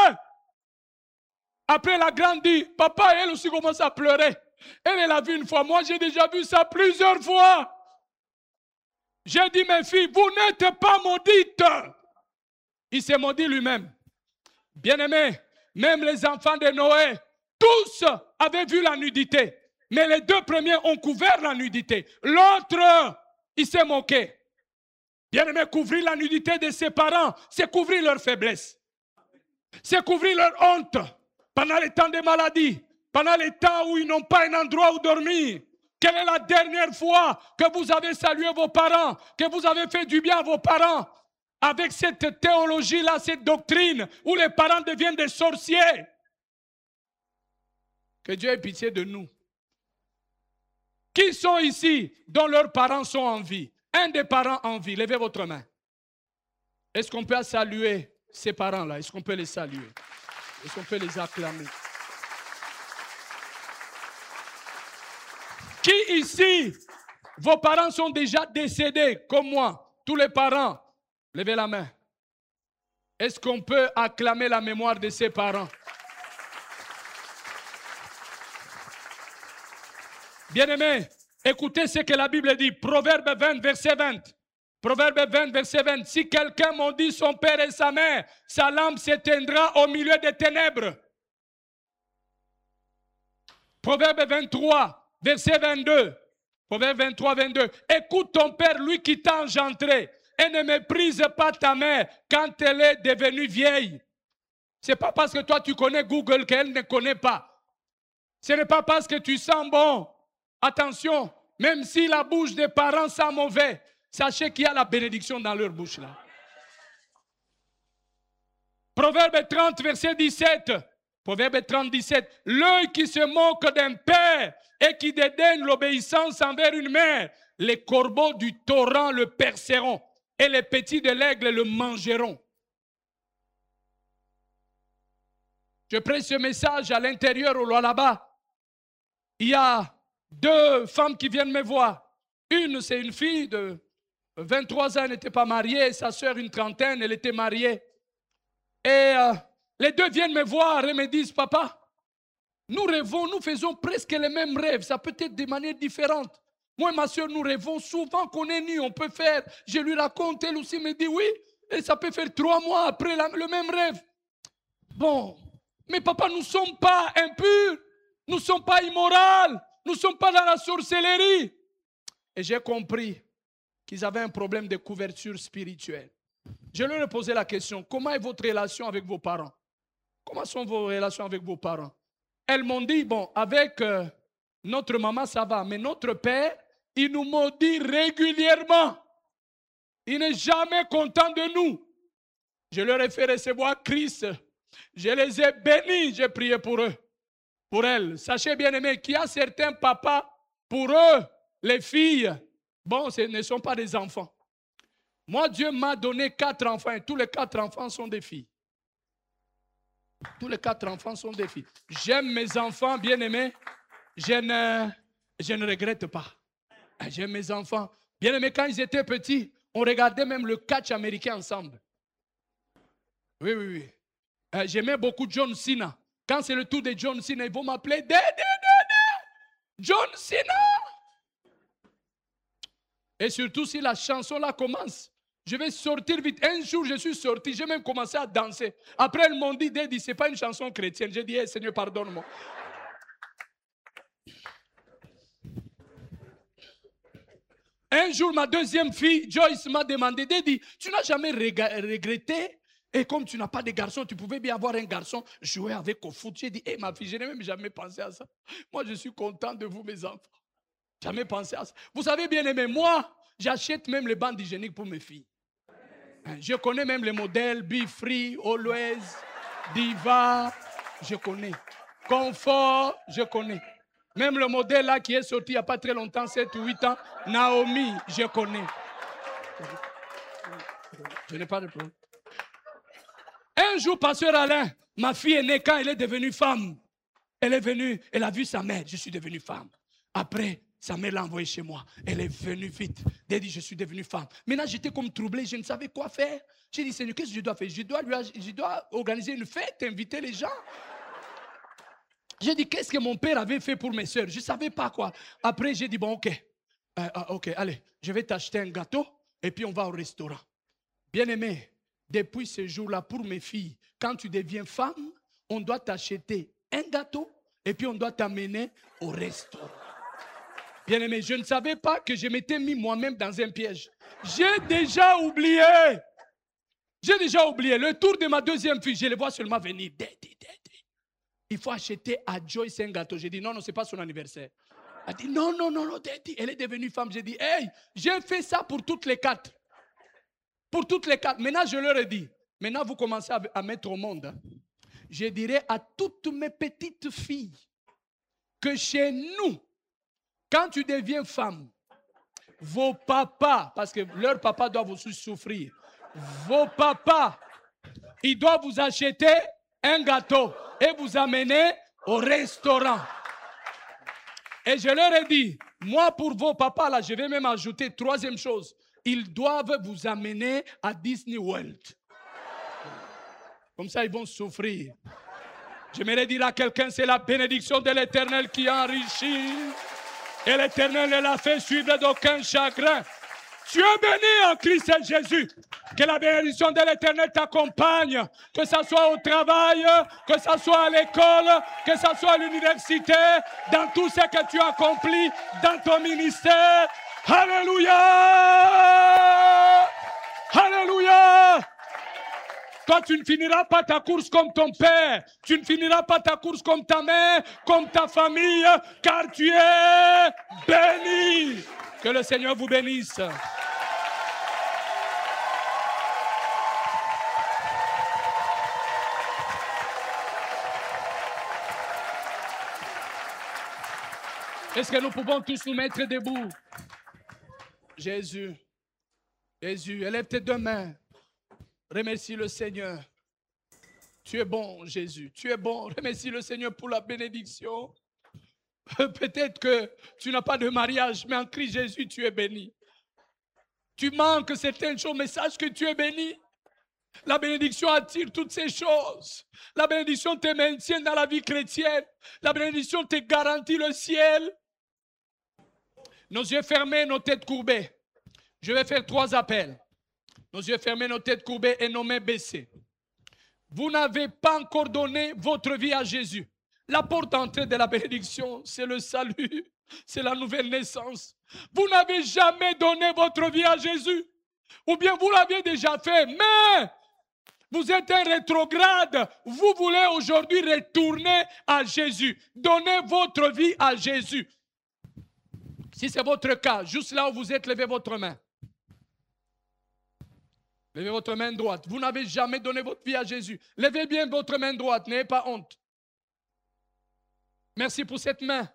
Après la grande dit, papa, elle aussi commence à pleurer. Elle, elle a vu une fois, moi j'ai déjà vu ça plusieurs fois. J'ai dit, mes filles, vous n'êtes pas maudites. Il s'est maudit lui-même. Bien-aimé, même les enfants de Noé, tous avaient vu la nudité. Mais les deux premiers ont couvert la nudité. L'autre, il s'est moqué. Bien-aimé, couvrir la nudité de ses parents, c'est couvrir leur faiblesse. C'est couvrir leur honte pendant les temps de maladie, pendant les temps où ils n'ont pas un endroit où dormir. Quelle est la dernière fois que vous avez salué vos parents, que vous avez fait du bien à vos parents, avec cette théologie-là, cette doctrine, où les parents deviennent des sorciers? Que Dieu ait pitié de nous. Qui sont ici dont leurs parents sont en vie? Un des parents en vie, levez votre main. Est-ce qu'on peut saluer ces parents-là? Est-ce qu'on peut les saluer? Est-ce qu'on peut les acclamer? Qui ici, vos parents sont déjà décédés, comme moi? Tous les parents, levez la main. Est-ce qu'on peut acclamer la mémoire de ses parents? Bien-aimés, écoutez ce que la Bible dit. Proverbe vingt, verset vingt. Proverbe vingt, verset vingt. Si quelqu'un maudit son père et sa mère, sa lampe s'éteindra au milieu des ténèbres. Proverbe vingt-trois, verset vingt-deux. Proverbe vingt-trois, vingt-deux. Écoute ton père, lui qui t'a engendré, et ne méprise pas ta mère quand elle est devenue vieille. Ce n'est pas parce que toi tu connais Google qu'elle ne connaît pas. Ce n'est pas parce que tu sens bon. Attention, même si la bouche des parents sent mauvais, sachez qu'il y a la bénédiction dans leur bouche là. Proverbe trente, verset dix-sept. Proverbe trente, dix-sept. L'œil qui se moque d'un père et qui dédaigne l'obéissance envers une mère, les corbeaux du torrent le perceront et les petits de l'aigle le mangeront. Je prêche ce message à l'intérieur ou là-bas. Il y a deux femmes qui viennent me voir. Une, c'est une fille de vingt-trois ans, elle n'était pas mariée. Sa soeur, une trentaine, elle était mariée. Et euh, les deux viennent me voir et me disent, papa, nous rêvons, nous faisons presque les mêmes rêves. Ça peut être de manière différente. Moi et ma soeur, nous rêvons souvent qu'on est nus. On peut faire, je lui raconte, elle aussi me dit oui. Et ça peut faire trois mois après la, le même rêve. Bon, mais papa, nous ne sommes pas impurs. Nous ne sommes pas immoraux. Nous ne sommes pas dans la sorcellerie. Et j'ai compris qu'ils avaient un problème de couverture spirituelle. Je leur ai posé la question, comment est votre relation avec vos parents? Comment sont vos relations avec vos parents? Elles m'ont dit, bon, avec euh, notre maman, ça va, mais notre père, il nous maudit régulièrement. Il n'est jamais content de nous. Je leur ai fait recevoir Christ. Je les ai bénis, j'ai prié pour eux. Pour elles. Sachez bien aimés qu'il y a certains papas, pour eux, les filles, bon, ce ne sont pas des enfants. Moi, Dieu m'a donné quatre enfants et tous les quatre enfants sont des filles. Tous les quatre enfants sont des filles. J'aime mes enfants, bien aimés. Je ne, je ne regrette pas. J'aime mes enfants. Bien aimés, quand ils étaient petits, on regardait même le catch américain ensemble. Oui, oui, oui. Euh, J'aimais beaucoup John Cena. Quand c'est le tour de John Cena, ils vont m'appeler Dédé, Dédé, John Cena. Et surtout si la chanson là commence, je vais sortir vite. Un jour, je suis sorti, j'ai même commencé à danser. Après, ils m'ont dit, Dédé, ce n'est pas une chanson chrétienne. J'ai dit, hey, Seigneur, pardonne-moi. Un jour, ma deuxième fille, Joyce, m'a demandé, Dédé, tu n'as jamais regretté? Et comme tu n'as pas de garçon, tu pouvais bien avoir un garçon, jouer avec au foot. J'ai dit, hé hey, ma fille, je n'ai même jamais pensé à ça. Moi, je suis content de vous, mes enfants. Jamais pensé à ça. Vous savez bien aimé, moi, j'achète même les bandes hygiéniques pour mes filles. Je connais même les modèles, Be Free, Always, Diva, je connais. Confort, je connais. Même le modèle là qui est sorti il n'y a pas très longtemps, sept ou huit ans, Naomi, je connais. Je n'ai pas de problème. Un jour, pasteur Alain, ma fille est née quand elle est devenue femme. Elle est venue, elle a vu sa mère, je suis devenue femme. Après, sa mère l'a envoyée chez moi. Elle est venue vite. Elle dit, je suis devenue femme. Maintenant, j'étais comme troublé, je ne savais quoi faire. J'ai dit, Seigneur, qu'est-ce que je dois faire? Je dois, lui, je dois organiser une fête, inviter les gens. J'ai dit, qu'est-ce que mon père avait fait pour mes soeurs? Je ne savais pas quoi. Après, j'ai dit, bon, ok. Euh, ok, allez, je vais t'acheter un gâteau et puis on va au restaurant. Bien aimé, depuis ce jour-là, pour mes filles, quand tu deviens femme, on doit t'acheter un gâteau et puis on doit t'amener au restaurant. Bien-aimé, je ne savais pas que je m'étais mis moi-même dans un piège. J'ai déjà oublié. J'ai déjà oublié. Le tour de ma deuxième fille, je les vois seulement venir. Daddy, daddy. Il faut acheter à Joyce un gâteau. J'ai dit non, non, ce n'est pas son anniversaire. Elle dit non, non, non, non, daddy. Elle est devenue femme. J'ai dit, hey, j'ai fait ça pour toutes les quatre. Pour toutes les quatre. Maintenant, je leur ai dit, maintenant, vous commencez à, à mettre au monde. Hein. Je dirais à toutes mes petites filles que chez nous, quand tu deviens femme, vos papas, parce que leurs papas doivent aussi souffrir, vos papas, ils doivent vous acheter un gâteau et vous amener au restaurant. Et je leur ai dit, moi pour vos papas, là, je vais même ajouter troisième chose. Ils doivent vous amener à Disney World. Comme ça, ils vont souffrir. J'aimerais dire à quelqu'un, c'est la bénédiction de l'Éternel qui enrichit. Et l'Éternel ne l'a fait suivre d'aucun chagrin. Tu es béni en Christ Jésus. Que la bénédiction de l'Éternel t'accompagne. Que ce soit au travail, que ce soit à l'école, que ce soit à l'université, dans tout ce que tu accomplis, dans ton ministère. Alléluia! Alléluia! Toi, tu ne finiras pas ta course comme ton père. Tu ne finiras pas ta course comme ta mère, comme ta famille, car tu es béni. Que le Seigneur vous bénisse. Est-ce que nous pouvons tous nous mettre debout? Jésus, Jésus, élève tes deux mains. Remercie le Seigneur. Tu es bon, Jésus. Tu es bon. Remercie le Seigneur pour la bénédiction. Peut-être que tu n'as pas de mariage, mais en Christ Jésus, tu es béni. Tu manques certaines choses, mais sache que tu es béni. La bénédiction attire toutes ces choses. La bénédiction te maintient dans la vie chrétienne. La bénédiction te garantit le ciel. Nos yeux fermés, nos têtes courbées. Je vais faire trois appels. Nos yeux fermés, nos têtes courbées et nos mains baissées. Vous n'avez pas encore donné votre vie à Jésus. La porte d'entrée de la bénédiction, c'est le salut, c'est la nouvelle naissance. Vous n'avez jamais donné votre vie à Jésus. Ou bien vous l'aviez déjà fait, mais vous êtes un rétrograde. Vous voulez aujourd'hui retourner à Jésus. Donnez votre vie à Jésus. Si c'est votre cas, juste là où vous êtes, levez votre main. Levez votre main droite. Vous n'avez jamais donné votre vie à Jésus. Levez bien votre main droite. N'ayez pas honte. Merci pour cette main.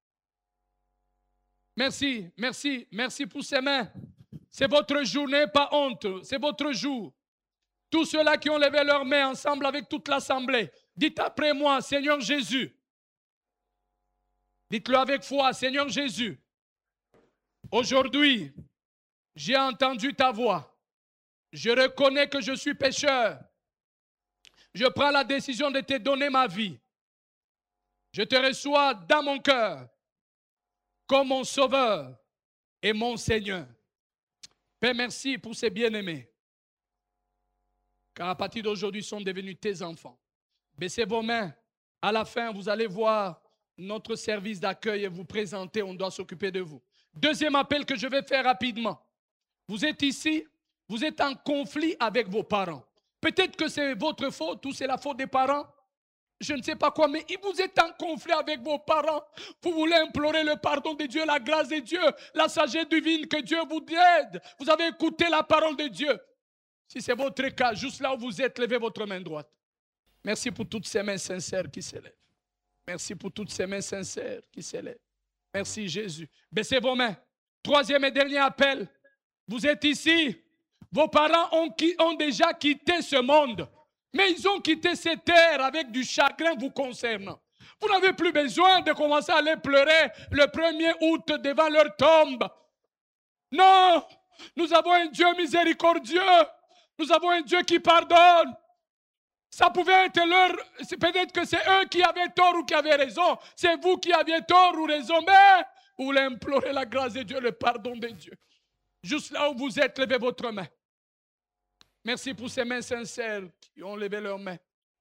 Merci, merci, merci pour ces mains. C'est votre jour, n'ayez pas honte. C'est votre jour. Tous ceux-là qui ont levé leurs mains ensemble avec toute l'assemblée, dites après moi, Seigneur Jésus. Dites-le avec foi, Seigneur Jésus. Aujourd'hui, j'ai entendu ta voix. Je reconnais que je suis pécheur. Je prends la décision de te donner ma vie. Je te reçois dans mon cœur comme mon sauveur et mon Seigneur. Père, merci pour ces bien-aimés. Car à partir d'aujourd'hui, ils sont devenus tes enfants. Baissez vos mains. À la fin, vous allez voir notre service d'accueil et vous présenter. On doit s'occuper de vous. Deuxième appel que je vais faire rapidement. Vous êtes ici. Vous êtes en conflit avec vos parents. Peut-être que c'est votre faute ou c'est la faute des parents. Je ne sais pas quoi, mais vous êtes en conflit avec vos parents. Vous voulez implorer le pardon de Dieu, la grâce de Dieu, la sagesse divine, que Dieu vous aide. Vous avez écouté la parole de Dieu. Si c'est votre cas, juste là où vous êtes, levez votre main droite. Merci pour toutes ces mains sincères qui s'élèvent. Merci pour toutes ces mains sincères qui s'élèvent. Merci Jésus. Baissez vos mains. Troisième et dernier appel. Vous êtes ici. Vos parents ont, ont déjà quitté ce monde. Mais ils ont quitté cette terre avec du chagrin vous concernant. Vous n'avez plus besoin de commencer à aller pleurer le premier août devant leur tombe. Non, nous avons un Dieu miséricordieux. Nous avons un Dieu qui pardonne. Ça pouvait être leur... Peut-être que c'est eux qui avaient tort ou qui avaient raison. C'est vous qui aviez tort ou raison. Mais vous voulez implorer la grâce de Dieu, le pardon de Dieu. Juste là où vous êtes, levez votre main. Merci pour ces mains sincères qui ont levé leurs mains.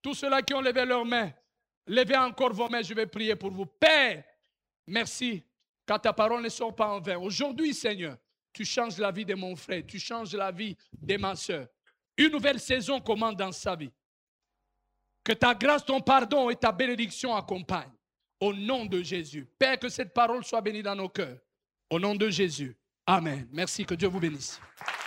Tous ceux-là qui ont levé leurs mains, levez encore vos mains, je vais prier pour vous. Père, merci, car ta parole ne sort pas en vain. Aujourd'hui, Seigneur, tu changes la vie de mon frère, tu changes la vie de ma soeur. Une nouvelle saison commence dans sa vie. Que ta grâce, ton pardon et ta bénédiction accompagnent. Au nom de Jésus. Père, que cette parole soit bénie dans nos cœurs. Au nom de Jésus. Amen. Merci, que Dieu vous bénisse.